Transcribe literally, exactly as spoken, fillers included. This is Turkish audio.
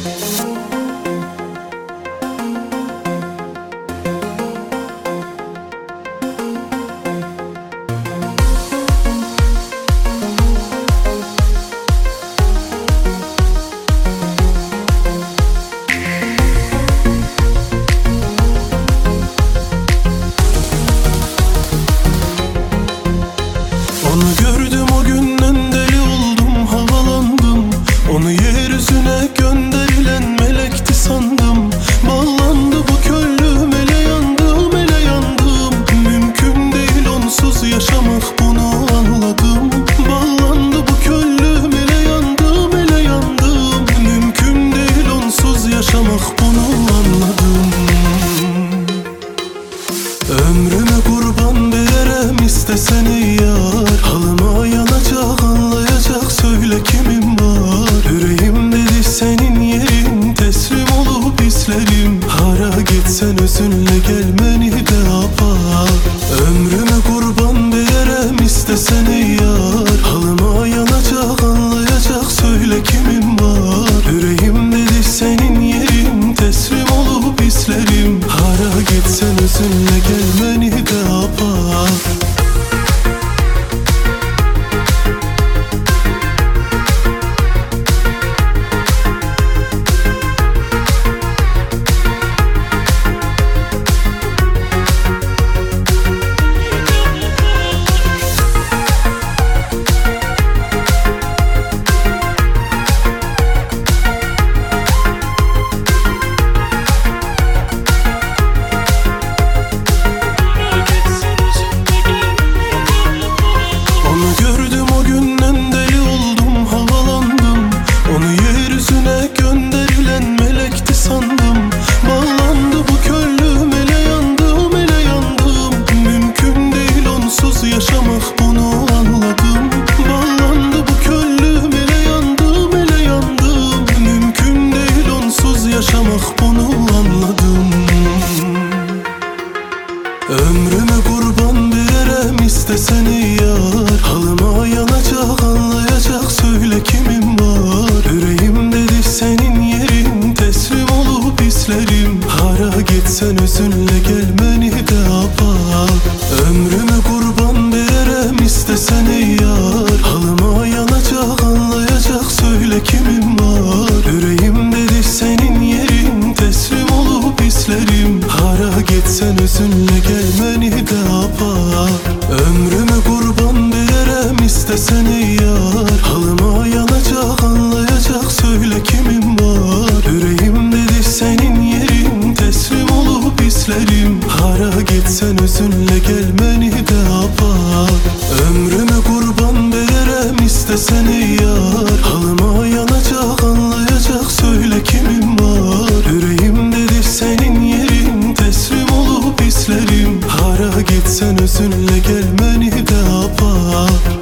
Onu gördüm o günden deli oldum, havalandım. Onu yeryüzüne gönderilen melekti sandım. Bağlandı bu köllü mele, yandım ele yandım. Mümkün değil onsuz yaşamak, bunu anladım. Bağlandı bu köllü mele, yandım ele yandım. Mümkün değil onsuz yaşamak, bunu anladım. Ömrüme kurban verem istesene yar. Halıma yanacak, anlayacak, söyle kimin var? Yüreğim dedi senin yerin, teslim olup izlerim. Hara gitsen özünle gelmeni de yapar. Ömrüme kurban verem istesene yar. Halıma yanacak, anlayacak, söyle kimin var? Yüreğim dedi senin yerin, teslim olup izlerim. Hara gitsen özünle gelmeni de yapar. Ömrüme kurban verem istesene yar. Halıma yanacak, anlayacak, söyle kimin var? Yüreğim dedi senin yerin, teslim olup izlerim. Hara gitsen özünle gelmeni de yapar. Ömrüme kurban verem istesene yar. Halıma yanacak, anlayacak, söyle kimin var? Yüreğim dedi senin yerin, teslim olup izlerim. Hara gitsen özünle gelmeni de yapar. Ömrüme kurban verem istesene yar. Halıma yanacak, anlayacak, söyle kimin var? Yüreğim dedi senin yerin, teslim olup izlerim. Hara gitsen özünle gelmeni de yapar. Ömrüme kurban verem istesene yar. Halıma yanacak, anlayacak, söyle kimin var? Yüreğim dedi senin yerin, teslim olup izlerim. Hara gitsen özünle gelmeni de yapar.